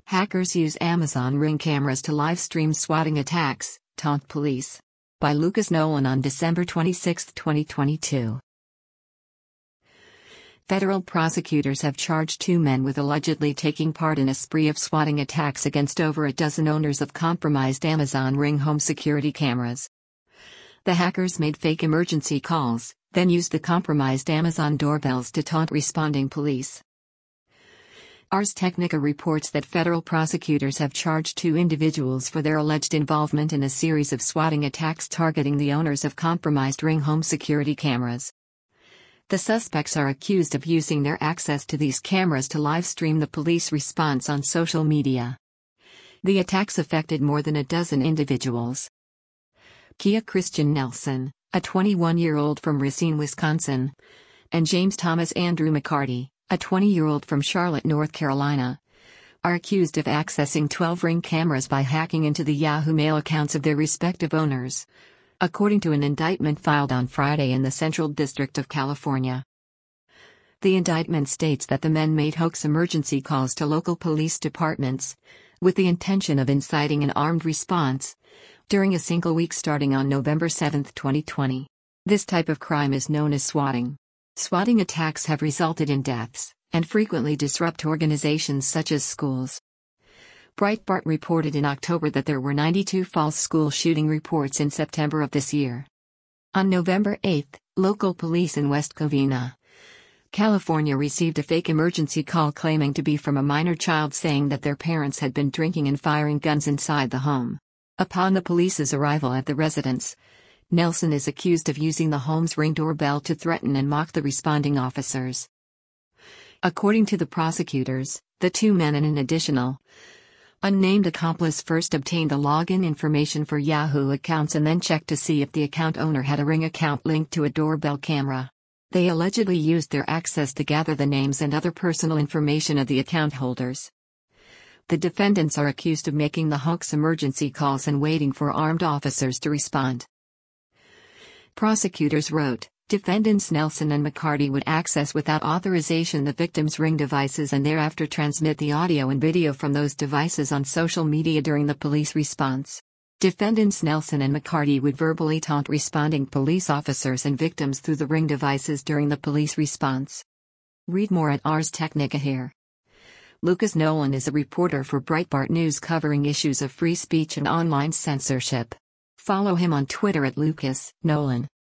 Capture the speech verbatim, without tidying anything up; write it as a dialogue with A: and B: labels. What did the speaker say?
A: Hackers use Amazon Ring cameras to live stream swatting attacks, taunt police. By Lucas Nolan on December twenty-sixth, twenty twenty-two. Federal prosecutors have charged two men with allegedly taking part in a spree of swatting attacks against over a dozen owners of compromised Amazon Ring home security cameras. The hackers made fake emergency calls, then used the compromised Amazon doorbells to taunt responding police. Ars Technica reports that federal prosecutors have charged two individuals for their alleged involvement in a series of swatting attacks targeting the owners of compromised Ring home security cameras. The suspects are accused of using their access to these cameras to live stream the police response on social media. The attacks affected more than a dozen individuals. Kia Christian Nelson, a twenty-one-year-old from Racine, Wisconsin, and James Thomas Andrew McCarty, a twenty-year-old from Charlotte, North Carolina, are accused of accessing twelve Ring cameras by hacking into the Yahoo Mail accounts of their respective owners, according to an indictment filed on Friday in the Central District of California. The indictment states that the men made hoax emergency calls to local police departments, with the intention of inciting an armed response, during a single week starting on November seventh, twenty twenty. This type of crime is known as swatting. Swatting attacks have resulted in deaths, and frequently disrupt organizations such as schools. Breitbart reported in October that there were ninety-two false school shooting reports in September of this year. On November eighth, local police in West Covina, California received a fake emergency call claiming to be from a minor child saying that their parents had been drinking and firing guns inside the home. Upon the police's arrival at the residence, Nelson is accused of using the home's Ring doorbell to threaten and mock the responding officers. According to the prosecutors, the two men and an additional, unnamed accomplice first obtained the login information for Yahoo accounts and then checked to see if the account owner had a Ring account linked to a doorbell camera. They allegedly used their access to gather the names and other personal information of the account holders. The defendants are accused of making the hoax emergency calls and waiting for armed officers to respond. Prosecutors wrote, defendants Nelson and McCarty would access without authorization the victim's Ring devices and thereafter transmit the audio and video from those devices on social media during the police response. Defendants Nelson and McCarty would verbally taunt responding police officers and victims through the Ring devices during the police response. Read more at Ars Technica here. Lucas Nolan is a reporter for Breitbart News covering issues of free speech and online censorship. Follow him on Twitter at Lucas Nolan.